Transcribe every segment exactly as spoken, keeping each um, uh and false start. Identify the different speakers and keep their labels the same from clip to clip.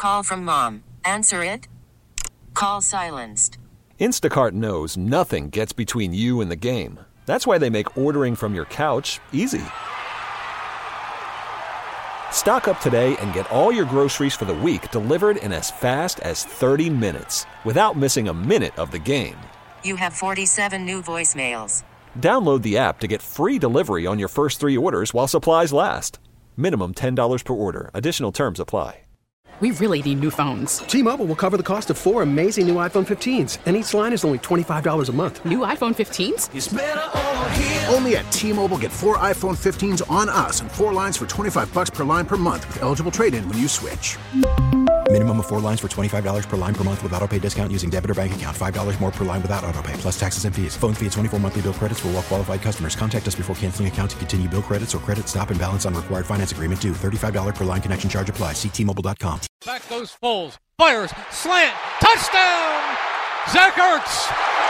Speaker 1: Call from mom. Answer it. Call silenced.
Speaker 2: Instacart knows nothing gets between you and the game. That's why they make ordering from your couch easy. Stock up today and get all your groceries for the week delivered in as fast as thirty minutes without missing a minute of the game.
Speaker 1: You have forty-seven new voicemails.
Speaker 2: Download the app to get free delivery on your first three orders while supplies last. Minimum ten dollars per order. Additional terms apply.
Speaker 3: We really need new phones.
Speaker 4: T-Mobile will cover the cost of four amazing new iPhone fifteens, and each line is only twenty-five dollars a month.
Speaker 3: New iPhone fifteens?
Speaker 5: It's better over here. Only at T-Mobile, get four iPhone fifteens on us and four lines for twenty-five bucks per line per month with eligible trade-in when you switch.
Speaker 6: Minimum of four lines for twenty-five dollars per line per month with autopay discount using debit or bank account. five dollars more per line without autopay, plus taxes and fees. Phone fee at twenty-four monthly bill credits for well-qualified customers. Contact us before canceling account to continue bill credits or credit stop and balance on required finance agreement due. thirty-five dollars per line connection charge applies. See T Mobile dot com.
Speaker 7: Back goes Foles. Fires. Slant. Touchdown! Zach Ertz.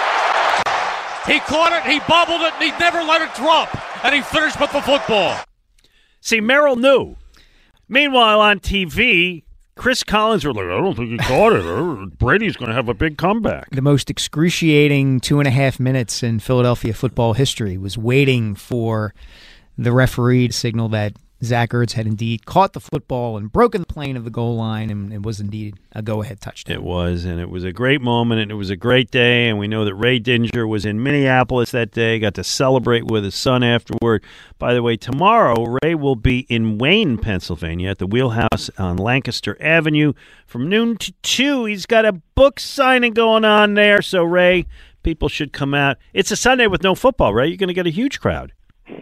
Speaker 7: He caught it, he bobbled it, and he never let it drop. And he finished with the football.
Speaker 8: See, Merrill knew. Meanwhile, on T V, Chris Collins were like, I don't think he caught it. Brady's going to have a big comeback.
Speaker 9: The most excruciating two and a half minutes in Philadelphia football history was waiting for the referee to signal that Zach Ertz had indeed caught the football and broken the plane of the goal line, and it was indeed a go-ahead touchdown.
Speaker 8: It was, and it was a great moment, and it was a great day, and we know that Ray Dinger was in Minneapolis that day, got to celebrate with his son afterward. By the way, tomorrow, Ray will be in Wayne, Pennsylvania, at the Wheelhouse on Lancaster Avenue from noon to two. He's got a book signing going on there, so Ray, people should come out. It's a Sunday with no football, Ray. You're going to get a huge crowd.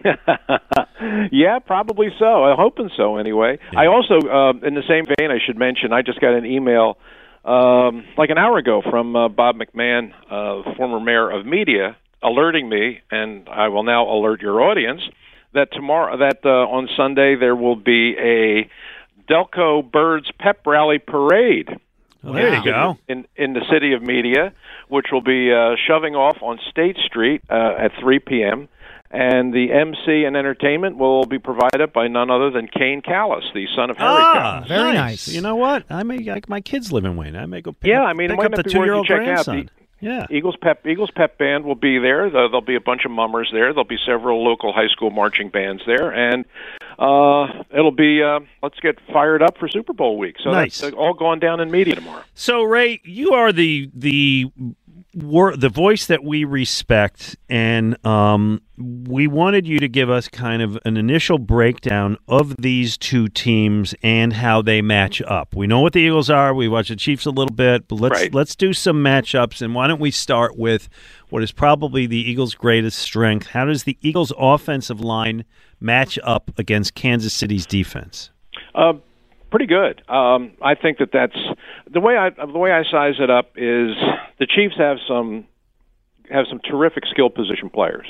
Speaker 10: Yeah, probably so. I'm hoping so anyway. Yeah. I also, uh, in the same vein, I should mention, I just got an email um, like an hour ago from uh, Bob McMahon, uh, former mayor of Media, alerting me, and I will now alert your audience, that tomorrow, that uh, on Sunday there will be a Delco Birds Pep Rally Parade.
Speaker 8: Well, there you go.
Speaker 10: In, in the city of Media, which will be uh, shoving off on State Street uh, at three p.m., and the M C and entertainment will be provided by none other than Kane Callis, the son of Harry
Speaker 8: ah,
Speaker 10: Callis.
Speaker 9: Very nice.
Speaker 8: You know what? I may, like, my kids live in Wayne. I may go pick
Speaker 10: yeah,
Speaker 8: up,
Speaker 10: I mean,
Speaker 8: pick
Speaker 10: it might
Speaker 8: up
Speaker 10: not
Speaker 8: the
Speaker 10: be worth
Speaker 8: two-year-old
Speaker 10: you check
Speaker 8: grandson.
Speaker 10: out. The
Speaker 8: yeah.
Speaker 10: Eagles Pep Eagles Pep Band will be there. There'll be a bunch of mummers there. There'll be several local high school marching bands there, and uh, it'll be uh, let's get fired up for Super Bowl week. So
Speaker 8: nice.
Speaker 10: That's all going down in Media tomorrow.
Speaker 8: So, Ray, you are the the wor- the voice that we respect, and um, we wanted you to give us kind of an initial breakdown of these two teams and how they match up. We know what the Eagles are. We watch the Chiefs a little bit, but let's
Speaker 10: right.
Speaker 8: let's do some matchups. And why don't we start with what is probably the Eagles' greatest strength? How does the Eagles' offensive line match up against Kansas City's defense?
Speaker 10: Uh, pretty good. Um, I think that that's the way I the way I size it up is the Chiefs have some have some terrific skill position players.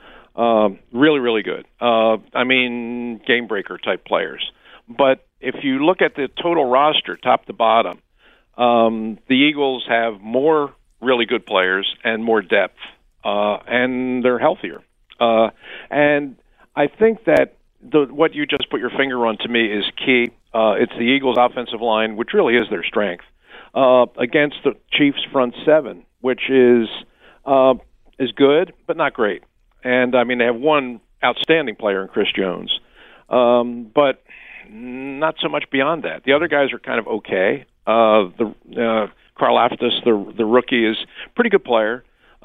Speaker 10: Um, really, really good. Uh, I mean, game breaker type players. But if you look at the total roster, top to bottom, um, the Eagles have more really good players and more depth, uh, and they're healthier. Uh, and I think that the, what you just put your finger on to me is key. Uh, it's the Eagles' offensive line, which really is their strength, uh, against the Chiefs' front seven, which is uh, is good but not great. And, I mean, they have one outstanding player in Chris Jones, um, but not so much beyond that. The other guys are kind of okay. Uh, the uh, Carl Aftis, the the rookie, is a pretty good player,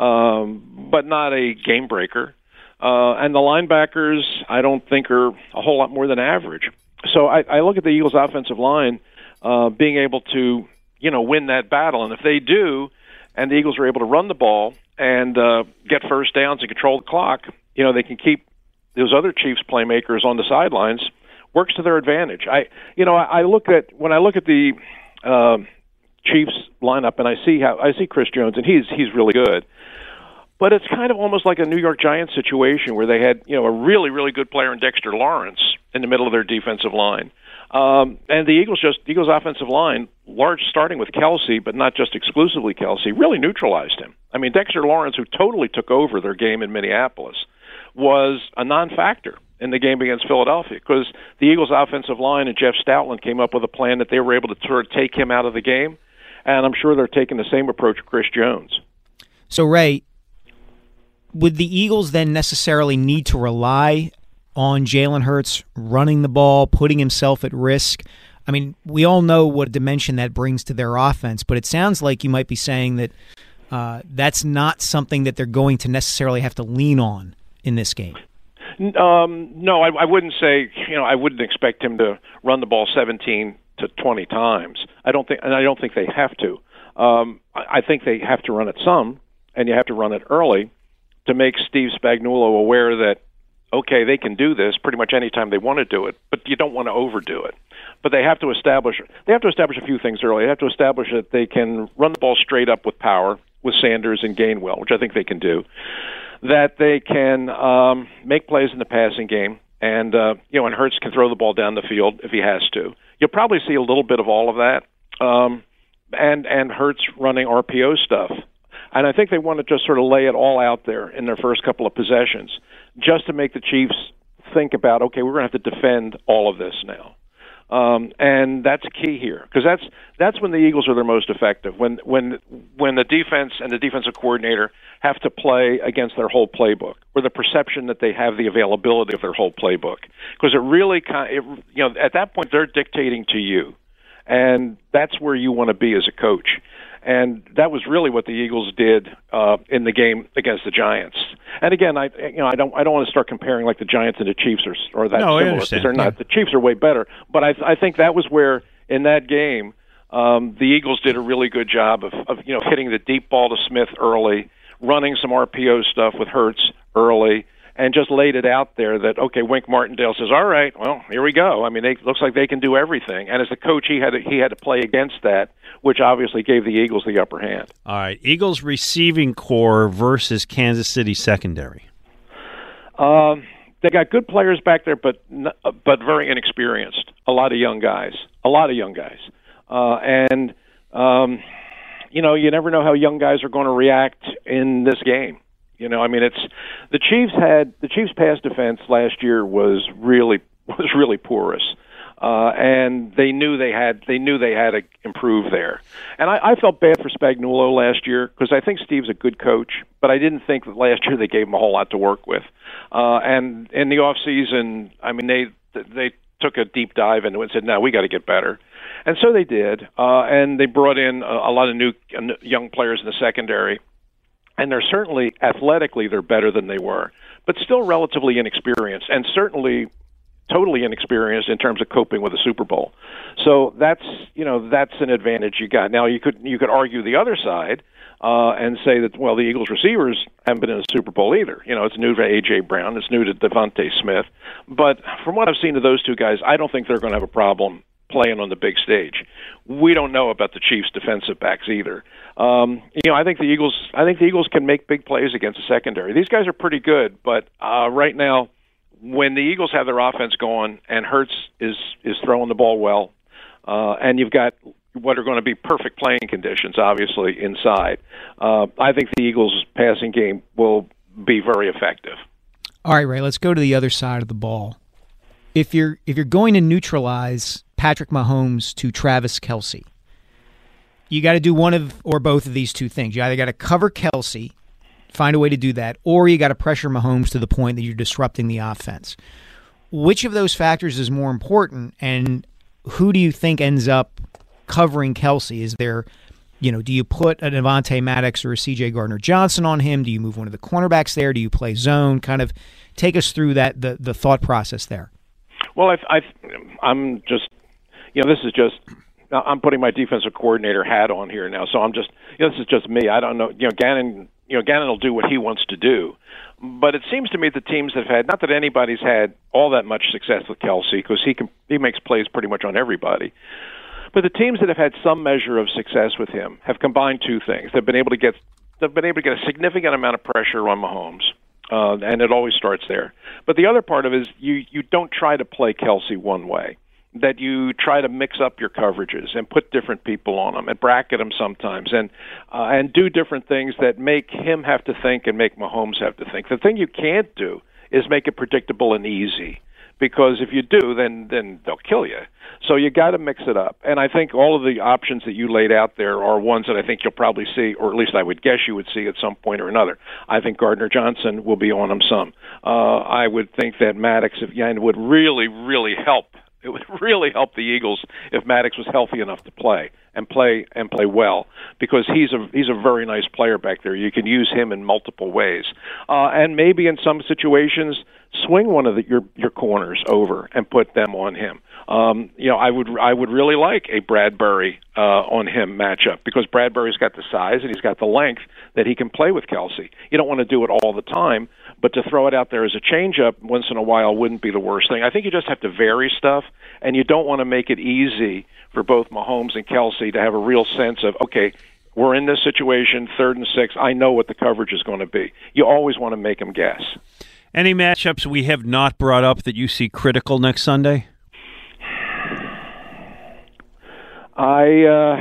Speaker 10: um, but not a game breaker. Uh, and the linebackers, I don't think, are a whole lot more than average. So I, I look at the Eagles' offensive line uh, being able to, you know, win that battle. And if they do, and the Eagles are able to run the ball and uh, get first downs and control the clock, you know, they can keep those other Chiefs playmakers on the sidelines. Works to their advantage. I, you know, I, I look at when I look at the uh, Chiefs lineup, and I see how I see Chris Jones, and he's he's really good. But it's kind of almost like a New York Giants situation where they had, you know, a really, really good player in Dexter Lawrence in the middle of their defensive line. Um, and the Eagles just Eagles offensive line, large starting with Kelsey, but not just exclusively Kelsey, really neutralized him. I mean, Dexter Lawrence, who totally took over their game in Minneapolis, was a non-factor in the game against Philadelphia because the Eagles' offensive line and Jeff Stoutland came up with a plan that they were able to sort of take him out of the game, and I'm sure they're taking the same approach with Chris Jones.
Speaker 9: So, Ray, would the Eagles then necessarily need to rely on Jalen Hurts running the ball, putting himself at risk? I mean, we all know what a dimension that brings to their offense, but it sounds like you might be saying that uh, that's not something that they're going to necessarily have to lean on in this game.
Speaker 10: Um, no, I, I wouldn't say. You know, I wouldn't expect him to run the ball seventeen to twenty times. I don't think, and I don't think they have to. Um, I, I think they have to run it some, and you have to run it early to make Steve Spagnuolo aware that okay, they can do this pretty much any time they want to do it, but you don't want to overdo it. But they have to establish they have to establish a few things early. They have to establish that they can run the ball straight up with power with Sanders and Gainwell, which I think they can do. That they can um, make plays in the passing game, and uh, you know, and Hurts can throw the ball down the field if he has to. You'll probably see a little bit of all of that, um, and and Hurts running R P O stuff. And I think they want to just sort of lay it all out there in their first couple of possessions, just to make the Chiefs think about, okay, we're going to have to defend all of this now. Um, and that's key here, because that's that's when the Eagles are their most effective, when when when the defense and the defensive coordinator have to play against their whole playbook, or the perception that they have the availability of their whole playbook, because it really kind of, it, you know, at that point they're dictating to you, and that's where you want to be as a coach. And that was really what the Eagles did uh, in the game against the Giants. And again, I you know I don't I don't want to start comparing like the Giants and the Chiefs or or that
Speaker 8: no,
Speaker 10: similar, because they're not. Yeah. The Chiefs are way better, but I I think that was where in that game um, the Eagles did a really good job of, of you know hitting the deep ball to Smith early, running some R P O stuff with Hurts early, and just laid it out there that, okay, Wink Martindale says, all right, well, here we go. I mean, it looks like they can do everything. And as a coach, he had to, he had to play against that, which obviously gave the Eagles the upper hand.
Speaker 8: All right, Eagles receiving core versus Kansas City secondary.
Speaker 10: Um, they got good players back there, but but very inexperienced. A lot of young guys. A lot of young guys. Uh, and, um, you know, you never know how young guys are going to react in this game. You know, I mean, it's the Chiefs had the Chiefs' pass defense last year was really was really porous, uh, and they knew they had they knew they had to improve there. And I, I felt bad for Spagnuolo last year because I think Steve's a good coach, but I didn't think that last year they gave him a whole lot to work with. Uh, and in the off season, I mean, they they took a deep dive into it and said, "No, we got to get better." And so they did, uh, and they brought in a, a lot of new uh, young players in the secondary. And they're certainly, athletically, they're better than they were, but still relatively inexperienced, and certainly totally inexperienced in terms of coping with a Super Bowl. So that's, you know, that's an advantage you got. Now, you could you could argue the other side uh, and say that, well, the Eagles receivers haven't been in a Super Bowl either. You know, it's new to A J. Brown, it's new to Devontae Smith. But from what I've seen of those two guys, I don't think they're going to have a problem playing on the big stage. We don't know about the Chiefs' defensive backs either. Um, you know, I think the Eagles. I think the Eagles can make big plays against the secondary. These guys are pretty good, but uh, right now, when the Eagles have their offense going and Hurts is is throwing the ball well, uh, and you've got what are going to be perfect playing conditions, obviously inside, uh, I think the Eagles' passing game will be very effective.
Speaker 9: All right, Ray. Let's go to the other side of the ball. If you're if you're going to neutralize Patrick Mahomes to Travis Kelce, you got to do one of or both of these two things. You either got to cover Kelce, find a way to do that, or you got to pressure Mahomes to the point that you're disrupting the offense. Which of those factors is more important, and who do you think ends up covering Kelce? Is there, you know, do you put a Devontae Maddox or a C J Gardner-Johnson on him? Do you move one of the cornerbacks there? Do you play zone? Kind of take us through that the, the thought process there.
Speaker 10: Well, I've, I've, I'm just, you know, this is just, I'm putting my defensive coordinator hat on here now, so I'm just, you know, this is just me. I don't know, you know, Gannon, you know, Gannon will do what he wants to do, but it seems to me the teams that have had, not that anybody's had all that much success with Kelce, because he can, he makes plays pretty much on everybody, but the teams that have had some measure of success with him have combined two things. They've been able to get, they've been able to get a significant amount of pressure on Mahomes. Uh, and it always starts there. But the other part of it is you, you don't try to play Kelce one way, that you try to mix up your coverages and put different people on them and bracket them sometimes and uh, and do different things that make him have to think and make Mahomes have to think. The thing you can't do is make it predictable and easy. Because if you do, then then they'll kill you. So you got to mix it up. And I think all of the options that you laid out there are ones that I think you'll probably see, or at least I would guess you would see at some point or another. I think Gardner Johnson will be on them some. Uh, I would think that Maddox, if yeah, would really, really help. It would really help the Eagles if Maddox was healthy enough to play and play and play well, because he's a he's a very nice player back there. You can use him in multiple ways, uh, and maybe in some situations swing one of the, your your corners over and put them on him. Um, you know, I would I would really like a Bradbury uh, on him matchup, because Bradbury's got the size and he's got the length that he can play with Kelsey. You don't want to do it all the time, but to throw it out there as a changeup once in a while wouldn't be the worst thing. I think you just have to vary stuff, and you don't want to make it easy for both Mahomes and Kelsey to have a real sense of, okay, we're in this situation, third and six, I know what the coverage is going to be. You always want to make them guess.
Speaker 8: Any matchups we have not brought up that you see critical next Sunday?
Speaker 10: I, uh,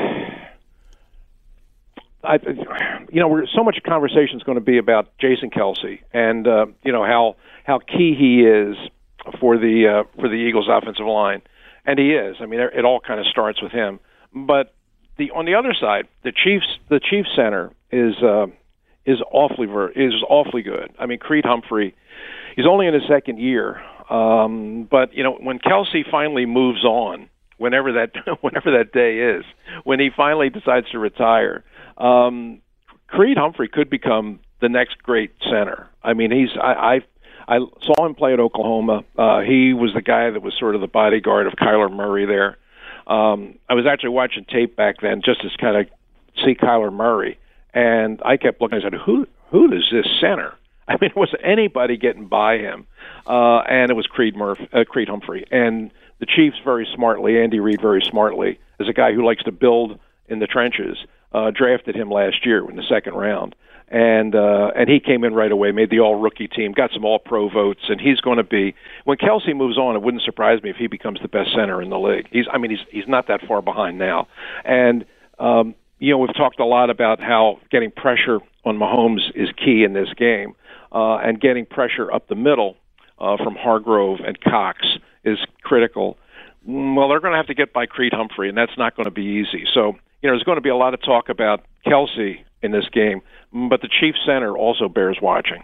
Speaker 10: I, you know, we're, so much conversation is going to be about Jason Kelsey and uh, you know how how key he is for the uh, for the Eagles' offensive line, and he is. I mean, it all kind of starts with him. But the on the other side, the Chiefs the Chiefs center is uh, is awfully ver- is awfully good. I mean, Creed Humphrey, he's only in his second year, um, but you know when Kelsey finally moves on. Whenever that whenever that day is, when he finally decides to retire, um, Creed Humphrey could become the next great center. I mean, he's I I, I saw him play at Oklahoma. Uh, he was the guy that was sort of the bodyguard of Kyler Murray there. Um, I was actually watching tape back then just to kind of see Kyler Murray, and I kept looking. I said, "Who who is this center?" I mean, was anybody getting by him? Uh, and it was Creed Murphy, uh, Creed Humphrey, and the Chiefs very smartly, Andy Reid very smartly, as a guy who likes to build in the trenches, uh, drafted him last year in the second round. And uh, and he came in right away, made the all-rookie team, got some all-pro votes, and he's going to be, when Kelsey moves on, it wouldn't surprise me if he becomes the best center in the league. He's, I mean, he's he's not that far behind now. And, um, you know, we've talked a lot about how getting pressure on Mahomes is key in this game, uh, and getting pressure up the middle uh, from Hargrove and Cox is critical. Well, they're going to have to get by Creed Humphrey, and that's not going to be easy. So, you know, there's going to be a lot of talk about Kelsey in this game, but the Chiefs center also bears watching.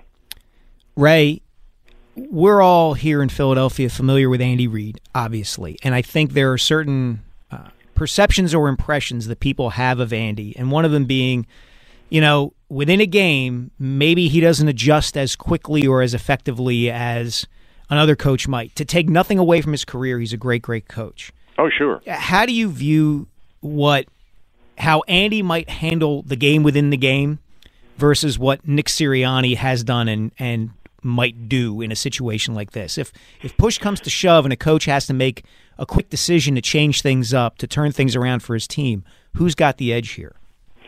Speaker 9: Ray, we're all here in Philadelphia familiar with Andy Reid, obviously, and I think there are certain uh, perceptions or impressions that people have of Andy, and one of them being, you know, within a game, maybe he doesn't adjust as quickly or as effectively as another coach might. To take nothing away from his career, he's a great, great coach.
Speaker 10: Oh, sure.
Speaker 9: How do you view what, how Andy might handle the game within the game versus what Nick Sirianni has done and, and might do in a situation like this? If if push comes to shove and a coach has to make a quick decision to change things up, to turn things around for his team, who's got the edge here?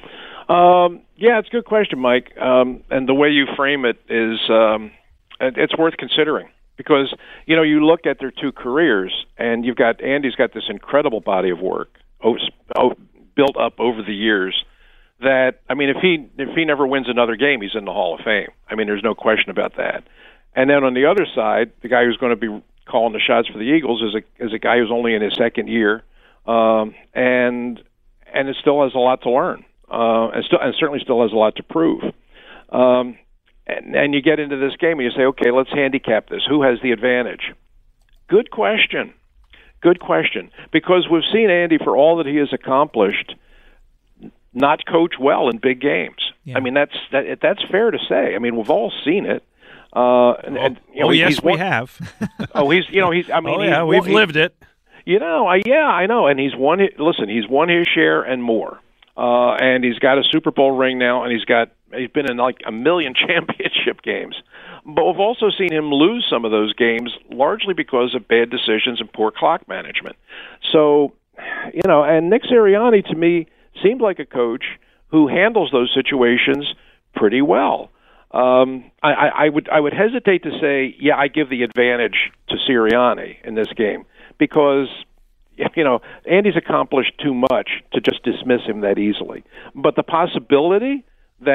Speaker 10: Um, yeah, it's a good question, Mike. Um, and the way you frame it is um, it's worth considering. Because, you know, you look at their two careers, and you've got Andy's got this incredible body of work oh, oh, built up over the years that, I mean, if he if he never wins another game, he's in the Hall of Fame. I mean, there's no question about that. And then on the other side, the guy who's going to be calling the shots for the Eagles is a is a guy who's only in his second year, um, and and it still has a lot to learn, uh, and, still, and certainly still has a lot to prove. Um, And, and you get into this game and you say, okay, let's handicap this. Who has the advantage? Good question. Good question. Because we've seen Andy, for all that he has accomplished, not coach well in big games. Yeah. I mean, that's that, that's fair to say. I mean, we've all seen it. Uh, and,
Speaker 8: oh,
Speaker 10: and, you know,
Speaker 8: oh yes,
Speaker 10: he's
Speaker 8: we
Speaker 10: won,
Speaker 8: have.
Speaker 10: oh, he's you know he's. I mean,
Speaker 8: oh yeah,
Speaker 10: he's
Speaker 8: we've
Speaker 10: won,
Speaker 8: lived it.
Speaker 10: You know, I, yeah, I know. And he's won. Listen, he's won his share and more. Uh, and he's got a Super Bowl ring now, and he's got he's been in like a million championship games. But we've also seen him lose some of those games largely because of bad decisions and poor clock management. So, you know, and Nick Sirianni to me seemed like a coach who handles those situations pretty well. Um, I, I, I would I would hesitate to say, yeah, I give the advantage to Sirianni in this game because, you know, Andy's accomplished too much to just dismiss him that easily. But the possibility that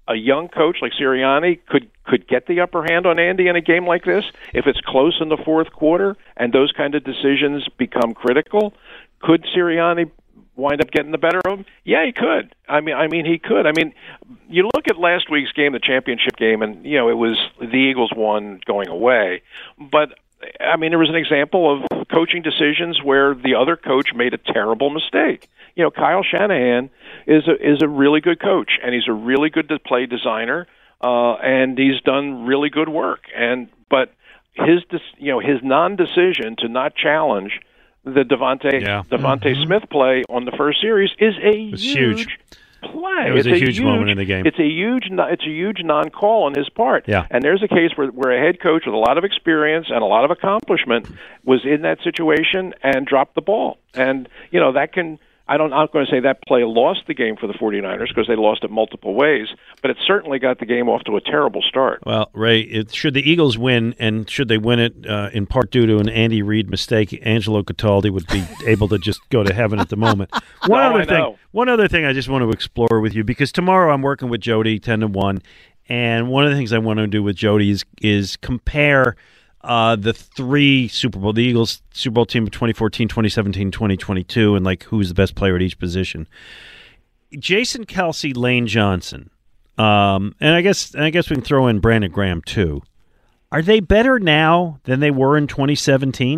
Speaker 10: a young coach like Sirianni could could get the upper hand on Andy in a game like this if it's close in the fourth quarter and those kind of decisions become critical. Could Sirianni wind up getting the better of him? Yeah, he could. I mean, I mean, he could. I mean, you look at last week's game, the championship game, and you know it was the Eagles won going away. But I mean, there was an example of coaching decisions where the other coach made a terrible mistake. You know, Kyle Shanahan is a is a really good coach, and he's a really good play designer, uh, and he's done really good work. And but his you know his non-decision to not challenge the Devontae
Speaker 8: yeah.
Speaker 10: Devontae
Speaker 8: mm-hmm.
Speaker 10: Smith play on the first series is a
Speaker 8: huge,
Speaker 10: huge play.
Speaker 8: It was
Speaker 10: it's
Speaker 8: a huge, huge moment in the game.
Speaker 10: It's a huge it's a huge non-call on his part.
Speaker 8: Yeah.
Speaker 10: And there's a case where where a head coach with a lot of experience and a lot of accomplishment was in that situation and dropped the ball. And you know that can. I don't, I'm not going to say that play lost the game for the 49ers because they lost it multiple ways, but it certainly got the game off to a terrible start.
Speaker 8: Well, Ray, it, should the Eagles win, and should they win it uh, in part due to an Andy Reid mistake, Angelo Cataldi would be able to just go to heaven at the moment. One
Speaker 10: no,
Speaker 8: other
Speaker 10: I
Speaker 8: thing,
Speaker 10: know.
Speaker 8: one other thing I just want to explore with you, because tomorrow I'm working with Jody ten to one, and one of the things I want to do with Jody is, is compare Uh, the three Super Bowl, the Eagles Super Bowl team of twenty fourteen, twenty seventeen, twenty twenty-two, and like who's the best player at each position. Jason Kelce, Lane Johnson, um, and I guess and I guess we can throw in Brandon Graham too. Are they better now than they were in twenty seventeen?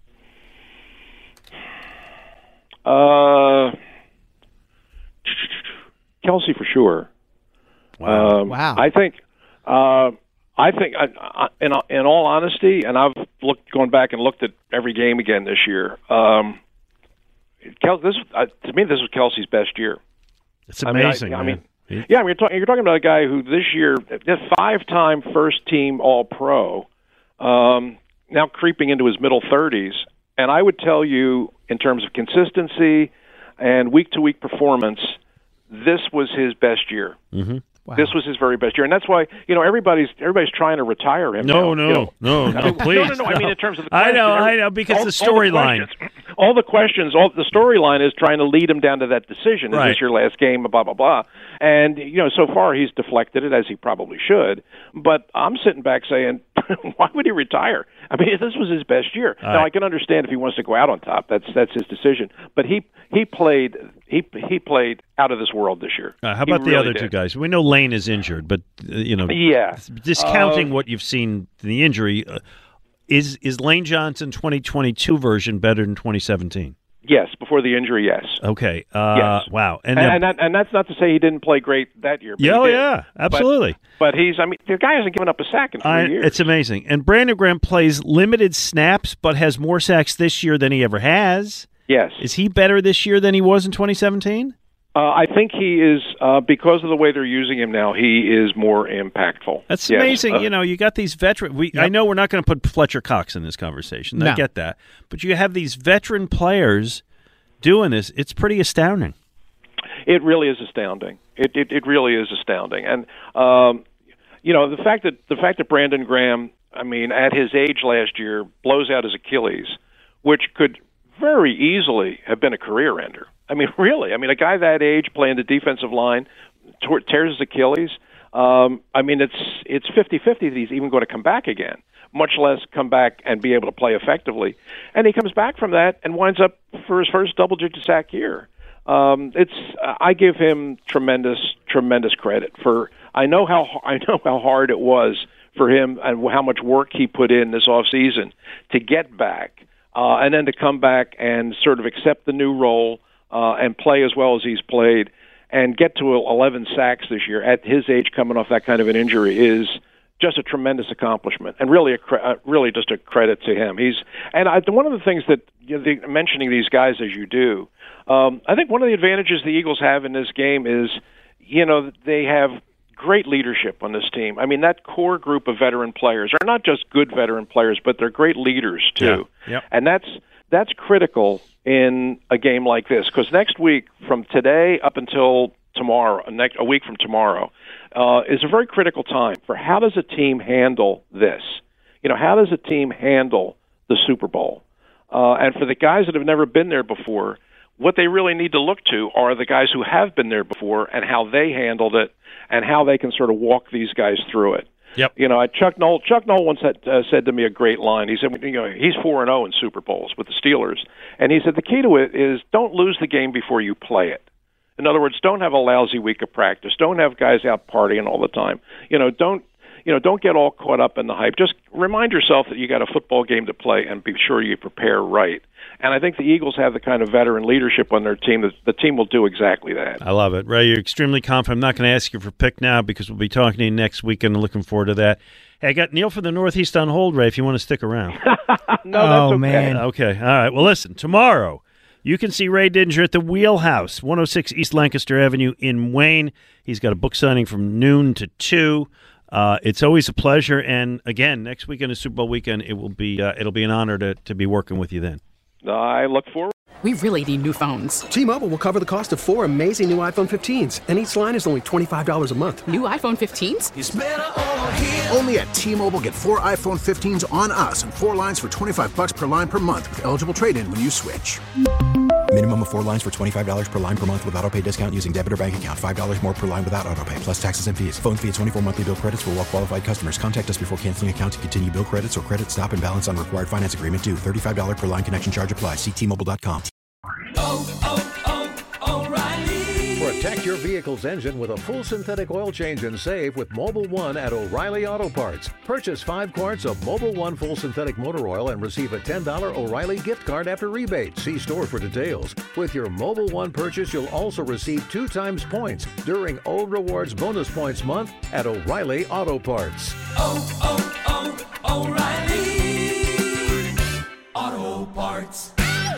Speaker 10: Uh, Kelce for sure.
Speaker 8: Wow!
Speaker 10: Um,
Speaker 9: wow!
Speaker 10: I think. Uh, I think, I, I, in, in all honesty, and I've looked, gone back and looked at every game again this year. Um, Kel, this uh, to me, this was Kelce's best year.
Speaker 8: It's amazing.
Speaker 10: I mean, I, I
Speaker 8: man.
Speaker 10: mean yeah, I mean, you're, talking, you're talking about a guy who this year, five-time first-team All-Pro, um, now creeping into his middle thirties, and I would tell you, in terms of consistency and week-to-week performance, this was his best year.
Speaker 8: Mm-hmm.
Speaker 9: Wow.
Speaker 10: This was his very best year, and that's why you know everybody's everybody's trying to retire him.
Speaker 8: No,
Speaker 10: now,
Speaker 8: no,
Speaker 10: you know.
Speaker 8: no, no, please.
Speaker 10: No, no, no. I mean, in terms of the
Speaker 8: I
Speaker 10: question,
Speaker 8: know,
Speaker 10: every,
Speaker 8: I know, because
Speaker 10: all,
Speaker 8: the storyline.
Speaker 10: All the questions, all the storyline is trying to lead him down to that decision. Is
Speaker 8: Right.
Speaker 10: this your last game? Blah blah blah. And you know, so far he's deflected it as he probably should. But I'm sitting back saying, why would he retire? I mean, this was his best year.
Speaker 8: All
Speaker 10: now
Speaker 8: right.
Speaker 10: I can understand if he wants to go out on top. That's that's his decision. But he he played he he played out of this world this year.
Speaker 8: Uh, how
Speaker 10: He
Speaker 8: about the
Speaker 10: really
Speaker 8: other
Speaker 10: did.
Speaker 8: two guys? We know Lane is injured, but uh, you know,
Speaker 10: Yeah.
Speaker 8: discounting
Speaker 10: Uh,
Speaker 8: what you've seen in the injury, uh, is is Lane Johnson twenty twenty-two version better than twenty seventeen?
Speaker 10: Yes, before the injury, yes.
Speaker 8: Okay. Uh,
Speaker 10: Yes.
Speaker 8: Wow.
Speaker 10: And
Speaker 8: now-
Speaker 10: and, that, and that's not to say he didn't play great that year. But
Speaker 8: yeah,
Speaker 10: he
Speaker 8: oh,
Speaker 10: did.
Speaker 8: yeah, absolutely.
Speaker 10: But, but he's, I mean, the guy hasn't given up a sack in three
Speaker 8: I,
Speaker 10: years.
Speaker 8: it's amazing. And Brandon Graham plays limited snaps, but has more sacks this year than he ever has.
Speaker 10: Yes.
Speaker 8: Is he better this year than he was in twenty seventeen?
Speaker 10: Uh, I think he is, uh, because of the way they're using him now, he is more impactful.
Speaker 8: That's
Speaker 10: Yes.
Speaker 8: amazing.
Speaker 10: Uh,
Speaker 8: you know, you got these veteran. We I know we're not going to put Fletcher Cox in this conversation. I
Speaker 9: No.
Speaker 8: get that, but you have these veteran players doing this. It's pretty astounding.
Speaker 10: It really is astounding. It it, it really is astounding. And um, you know, the fact that the fact that Brandon Graham, I mean, at his age last year, blows out his Achilles, which could very easily have been a career ender. I mean, really. I mean, a guy that age playing the defensive line tor- tears his Achilles. Um, I mean, it's it's fifty-fifty that he's even going to come back again, much less come back and be able to play effectively. And he comes back from that and winds up for his first double-digit sack year. Um, it's I give him tremendous, tremendous credit for. I know how I know how hard it was for him and how much work he put in this off season to get back, uh, and then to come back and sort of accept the new role uh, and play as well as he's played, and get to eleven sacks this year at his age, coming off that kind of an injury, is just a tremendous accomplishment, and really, a, uh, really just a credit to him. He's and I, one of the things that you know, the, mentioning these guys as you do, um, I think one of the advantages the Eagles have in this game is, you know, they have great leadership on this team. I mean, that core group of veteran players are not just good veteran players, but they're great leaders too,
Speaker 8: Yeah. Yep.
Speaker 10: and that's that's critical in a game like this, because next week, from today up until tomorrow, next a week from tomorrow, uh, is a very critical time for how does a team handle this? You know, how does a team handle the Super Bowl? Uh, and for the guys that have never been there before, what they really need to look to are the guys who have been there before and how they handled it and how they can sort of walk these guys through it.
Speaker 8: Yep.
Speaker 10: You know, Chuck Noll. Chuck Noll once had, uh, said to me a great line. He said, you know, he's four and zero in Super Bowls with the Steelers, and he said the key to it is don't lose the game before you play it. In other words, don't have a lousy week of practice. Don't have guys out partying all the time. You know, don't you know, don't get all caught up in the hype. Just remind yourself that you got a football game to play, and be sure you prepare right. And I think the Eagles have the kind of veteran leadership on their team that the team will do exactly that.
Speaker 8: I love it. Ray, you're extremely confident. I'm not going to ask you for a pick now because we'll be talking to you next week, and I'm looking forward to that. Hey, I got Neil from the Northeast on hold, Ray, if you want to stick around.
Speaker 10: No, that's
Speaker 9: oh,
Speaker 10: okay.
Speaker 9: man.
Speaker 8: Okay. All right. Well, listen, tomorrow you can see Ray Didinger at the Wheelhouse, one oh six East Lancaster Avenue in Wayne. He's got a book signing from noon to two. Uh, it's always a pleasure, and again, next weekend is Super Bowl weekend. It will be uh, it'll be an honor to, to be working with you then.
Speaker 10: I look forward.
Speaker 3: We really need new phones.
Speaker 4: T-Mobile will cover the cost of four amazing new iPhone fifteens, and each line is only twenty-five dollars a month.
Speaker 3: New iPhone fifteens?
Speaker 5: It's better over here. Only at T-Mobile, get four iPhone fifteens on us and four lines for twenty-five bucks per line per month with eligible trade-in when you switch.
Speaker 6: Minimum of four lines for twenty-five dollars per line per month with autopay discount using debit or bank account. five dollars more per line without autopay, plus taxes and fees. Phone fee at twenty-four monthly bill credits for well-qualified customers. Contact us before canceling account to continue bill credits or credit stop and balance on required finance agreement due. thirty-five dollars per line connection charge applies. See T Mobile dot com.
Speaker 11: Oh, oh, oh, O'Reilly.
Speaker 12: Protect your vehicle's engine with a full synthetic oil change and save with Mobil One at O'Reilly Auto Parts. Purchase five quarts of Mobil One full synthetic motor oil and receive a ten dollars O'Reilly gift card after rebate. See store for details. With your Mobil One purchase, you'll also receive two times points during O Rewards Bonus Points Month at O'Reilly Auto Parts.
Speaker 11: Oh, oh, oh, O'Reilly Auto Parts.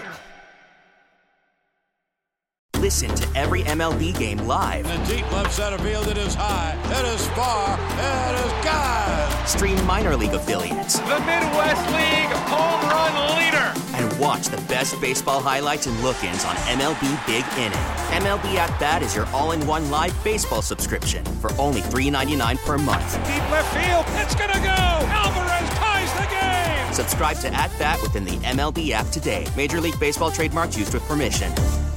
Speaker 13: Listen to every M L B game live.
Speaker 14: In the deep left center field, it is high, it is far, it is gone.
Speaker 13: Stream minor league affiliates.
Speaker 15: The Midwest League home run leader.
Speaker 13: And watch the best baseball highlights and look-ins on M L B Big Inning. M L B At Bat is your all-in-one live baseball subscription for only three dollars and ninety-nine cents per month.
Speaker 15: Deep left field, it's gonna go. Alvarez ties the game.
Speaker 13: Subscribe to At Bat within the M L B app today. Major League Baseball trademarks used with permission.